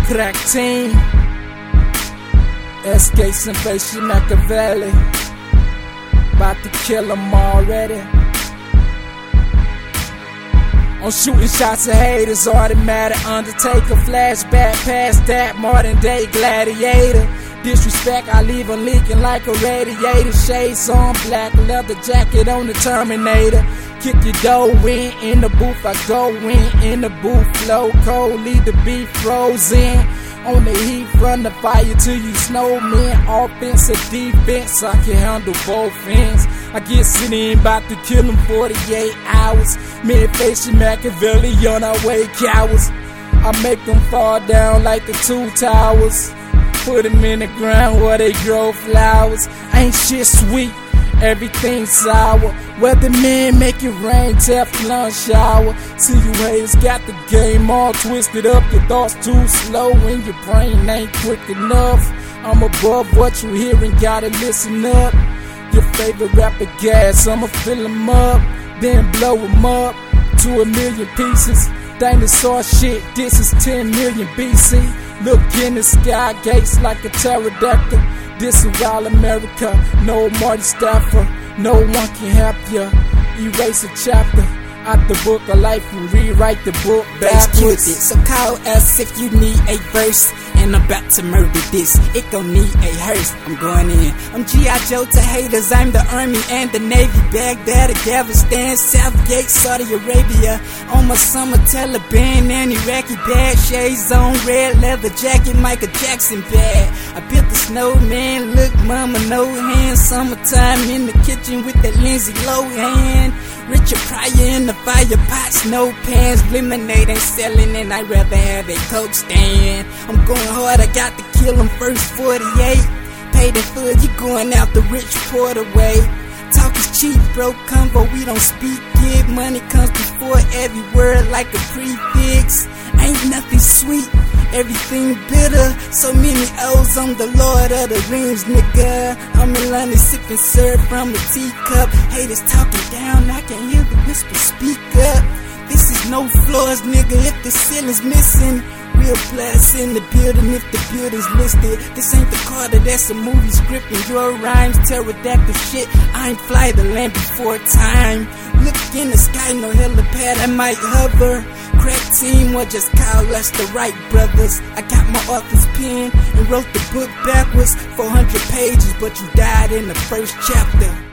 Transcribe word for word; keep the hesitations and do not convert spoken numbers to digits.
Crack team, Escapes and Facial Machiavelli, about to kill them already. I'm shooting shots at haters, automatic Undertaker, flashback past that, modern day gladiator. Disrespect, I leave 'em leaking like a radiator. Shades on, black leather jacket on the Terminator. Kick your dough in, in the booth I go in, in the booth flow cold, leave the beef frozen. On the heat from the fire to you snowmen, offense or defense, I can handle both ends. I get city in, bout to kill them forty-eight hours. Me and Facial Machiavelli on our way cowards. I make them fall down like the two towers. Put them in the ground where they grow flowers. Ain't shit sweet, everything sour. Weathermen make it rain, Teflon shower. See you haters got the game all twisted up. Your thoughts too slow and your brain ain't quick enough. I'm above what you hearing, gotta listen up. Your favorite rapper gas, I'ma fill 'em up, then blow 'em up to a million pieces. Dinosaur shit, this is ten million B C. Look in the sky gates like a pterodactyl. This is all America, no Marty Stafford. No one can help ya erase a chapter out the book of life and rewrite the book backwards. So call us if you need a verse, and I'm about to murder this. It gon' need a hearse. I'm going in. I'm G I Joe to haters. I'm the Army and the Navy. Baghdad, Afghanistan, Southgate, Saudi Arabia. On my summer Taliban and Iraqi bag. Shades on, red leather jacket, Michael Jackson bag. I built the snowman. Look, mama, no hands. Summertime in the kitchen with that Lindsay Lohan. Richard Pryor in the fire pots, no pans. Lemonade ain't selling and I'd rather have a Coke stand. I'm going hard, I got to kill them first forty-eight. Paid in full, you going out the rich Porter way. Talk is cheap, bro, convo, we don't speak it. Money comes before every word like a prefix. Ain't nothing sweet, everything bitter. So many O's, I'm the Lord of the Rings, nigga. I'm in London sipping syrup from a teacup. Haters talking down, I can hear the whisper, speak up. This is no floors, nigga, if the ceiling's missing. Real blast in the building if the building's listed. This ain't the Carter, that's a movie script and your rhymes. Pterodactyl shit, I ain't fly the land before time. Look in the sky, no helipad, I might hover. Crack team or just call us the Wright brothers. I got my author's pen and wrote the book backwards. four hundred pages, but you died in the first chapter.